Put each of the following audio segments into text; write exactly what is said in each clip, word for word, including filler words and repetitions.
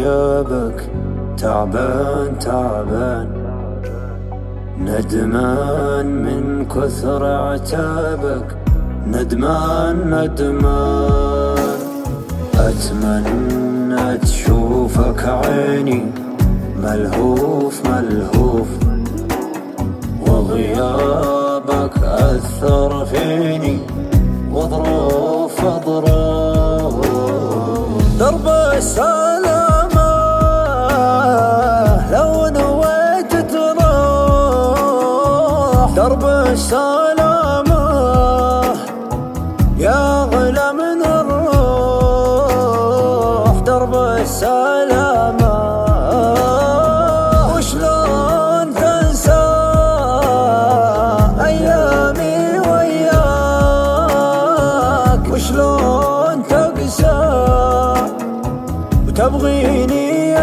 غيابك تعبان تعبان، ندمان من كثر عتابك، ندمان ندمان. أتمنى تشوفك عيني ملهوف ملهوف، وغيابك أثر فيني وظروف ظروف. درب السلامة لو نويت تروح، درب السلامة يا غلا من الروح، درب السلامة. وشلون تنسى أيامي وياك، وشلون تقسى وتبغيني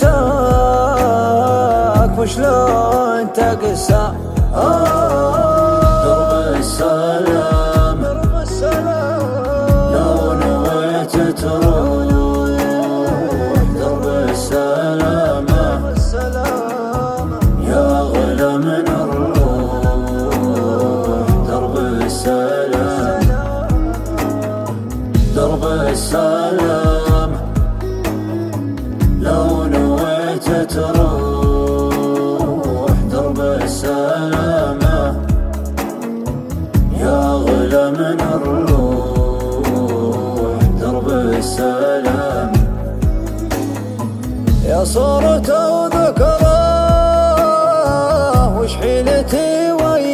أنساك، وشلون تقسى. درب السلام لو نويت تروح، درب السلامة يا غلا من الروح، درب السلام. درب السلام لو نويت تروح، درب السلامة يا غلا من الروح، درب السلام. يا صورة وذكراه وش حيلتي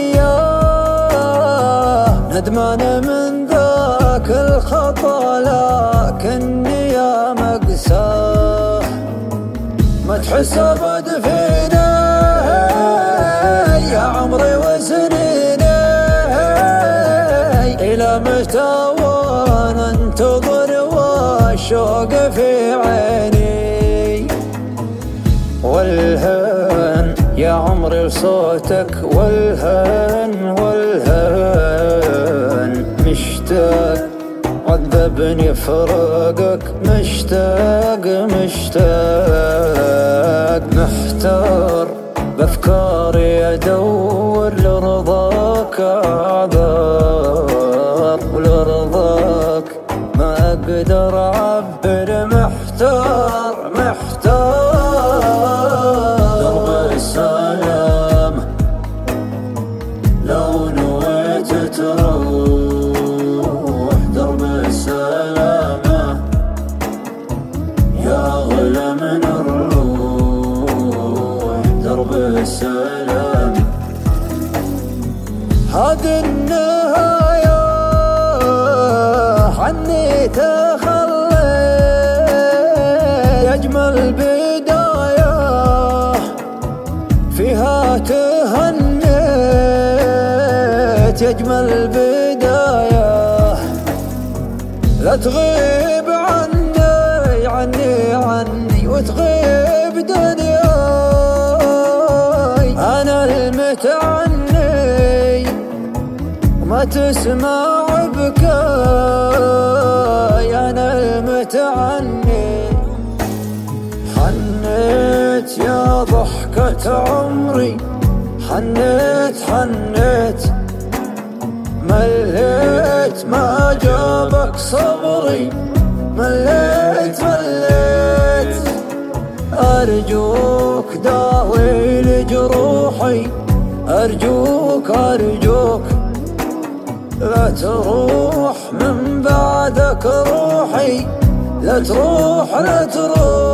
وياه، ندمان من ذاك الخطا لكني يا مقساه. ما تحس أبد فينا يا عمري وسنيني، إلى متى وانا انتظر والشوق في عيني. والهان يا عمري لصوتك، والهان والهان مشتاق عذبني فراقك، مشتاق مشتاق محتار بأفكاري أدور لرضاك أعذار، ولرضاك ما أقدر أعبر، محتار محتار. درب السلام لو نويت تروح، درب السلامة يا غلا من الروح، درب السلام. هذه النهاية عني تخليت، أجمل بداية فيها تهنيت، أجمل بداية. لا تغيب عني عني عني وتغيب دنياي، أنا المتعني وما تسمع بكاي، أنا المتعني. حنيت يا ضحكة عمري، حنيت حنيت مليت ما جابك صبري، مليت مليت. أرجوك داوي لجروحي، أرجوك أرجوك لا تروح من بعدك روحي، لا تروح لا تروح.